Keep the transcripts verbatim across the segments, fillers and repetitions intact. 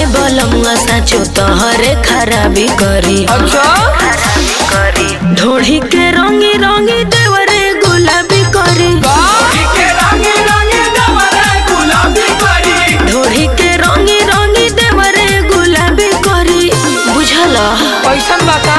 बलमुआ साचो तोहरे खराबी करी। अच्छा ढोढ़ी के रंगी रंगी देवरे गुलाबी करी। ढोढ़ी के रंगी रंगी देवरे गुलाबी करी। ढोढ़ी के रंगी रंगी देवरे गुलाबी करी। बुझल कैसन बता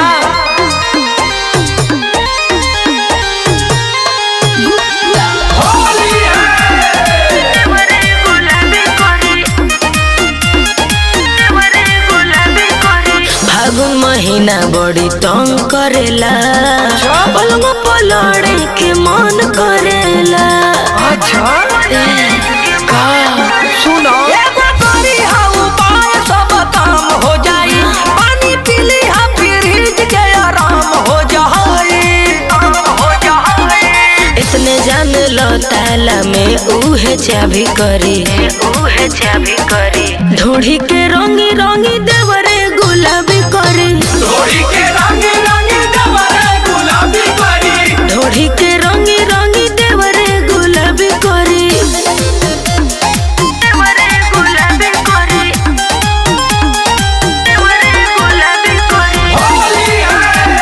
महीना बड़ी तंग करेला। पलंग पलड़े के मन करेला। अच्छा का सुनो एगो करी हाउ बाल सब काम हो जाई। पानी पीली हा फिर हिज के आराम हो जाई हो जाई। इतने जान लो ताला में उहे चाबी करी। उहे चाबी करी ढोढ़ी के रंगी रंगी देवरे गुलाबी करी। ढोढ़ी के रंगी रंगी देवरे गुलाबी करी। ढोढ़ी के रंगी रंगी देवरे गुलाबी करी। देवरे गुलाबी करी। देवरे गुलाबी करी। होली है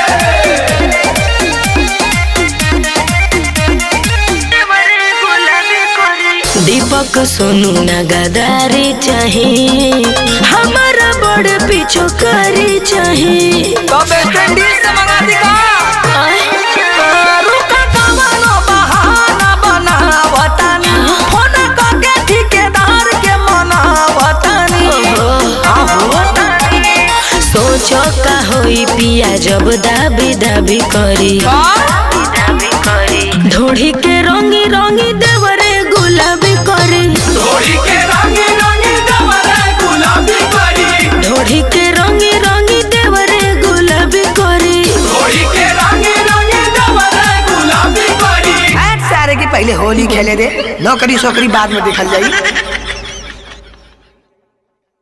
देवरे गुलाबी करी। दीपक सोनू नगदारी चाहिए। हमारा बड़ पीछो करी चाहिए। तो वेस्ट इंडीज से मंगा दी का रुका कमानो बहाना बनावतानी। फोन करके ठेकेदार के मनावतानी। सोचो का होई पिया जब दाबी दाबी करी। दाबी करी ढोढ़ी के रंगी रंगी देवरे गुलाबी करी। ढोढ़ी के रंगी रंगी देवरे गुलाबी करी। ढोढ़ी के रंगी रंगी देवरे गुलाबी करी। ढोढ़ी के रंगी रंगी देवरे गुलाबी करी। सारे की पहले होली खेले दे, नौकरी सोकरी बाद में देखल जाई।